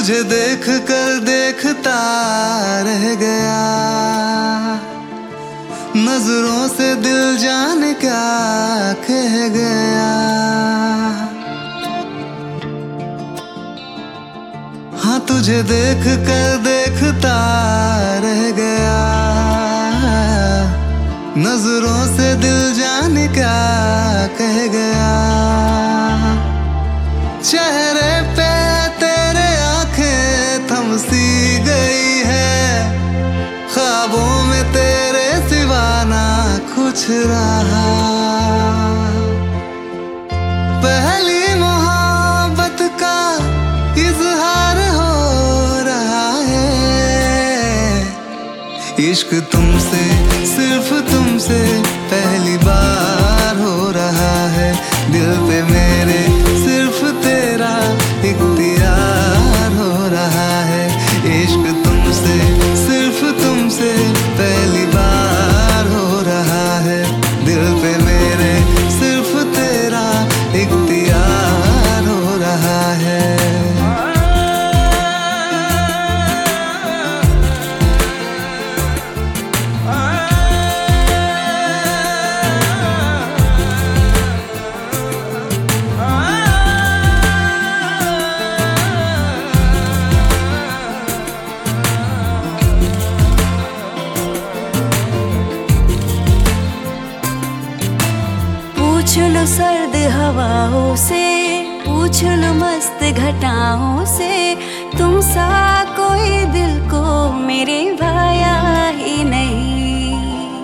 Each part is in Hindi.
तुझे देख कर देखता रह गया, नजरों से दिल जाने क्या कह गया। हाँ तुझे देख कर देखता रह गया, नजरों से दिल जाने क्या कह गया। चेहरे पे तेरे आंखें थम सी गई है, ख्वाबों में तेरे सिवा ना कुछ रहा। पहली मोहब्बत का इजहार हो रहा है, इश्क तुमसे सिर्फ तुमसे पहली बार हो रहा है। दिल पे मेरे सिर्फ तेरा इख्तियार हो रहा है, इश्क तुमसे सिर्फ तुमसे पहली बार हो रहा है। दिल पे मेरे सिर्फ तेरा इख्तियार हो रहा है। पूछ लो सर्द हवाओं से, पूछ लो मस्त घटाओं से, तुम सा कोई दिल को मेरे भाया ही नहीं।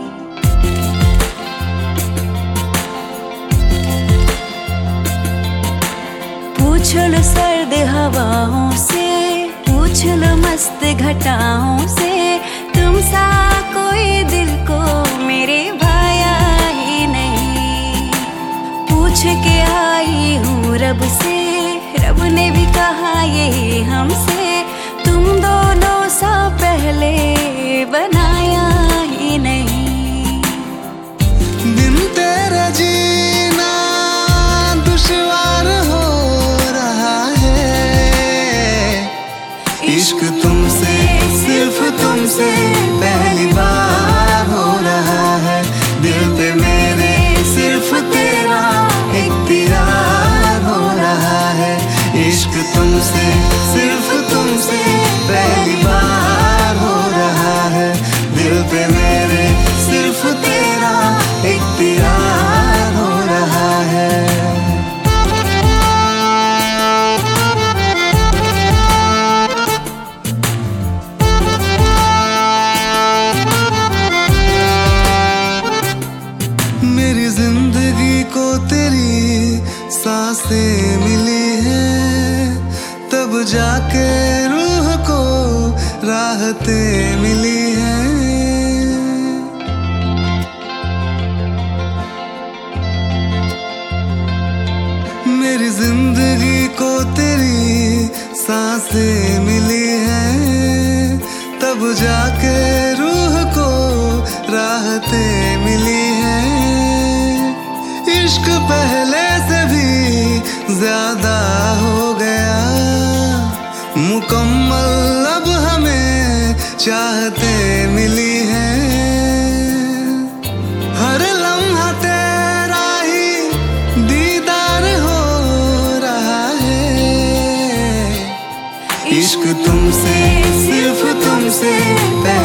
पूछ लो सर्द हवाओं से, पूछ लो मस्त घटाओं से, तुम सा कोई दिल को मेरे भाया ही नहीं। पूछ के आई हूँ रब से, रब ने भी कहा ये हमसे, तुम दोनों सा पहले बनाया ही नहीं। बिन तेरे जीना दुश्वार हो रहा है, इश्क तुमसे सिर्फ तुमसे पहली बार हो रहा है। दिल पे मेरे सिर्फ तेरा इख्तियार हो रहा है, इश्क तुमसे सिर्फ तुमसे पहली बार हो रहा है। दिल पे मेरे सिर्फ तेरा इख्तियार हो रहा है। मेरी जिंदगी को तेरी सांसें मिली है, तब जाके रूह को राहतें मिली हैं। मेरी जिंदगी को तेरी सांसें मिली हैं, तब जाके रूह को राहतें मिली हैं। इश्क पहले से भी ज्यादा हो गया, मुकम्मल अब हमें चाहते मिली हैं। हर लम्हा तेरा ही दीदार हो रहा है, इश्क तुमसे सिर्फ तुमसे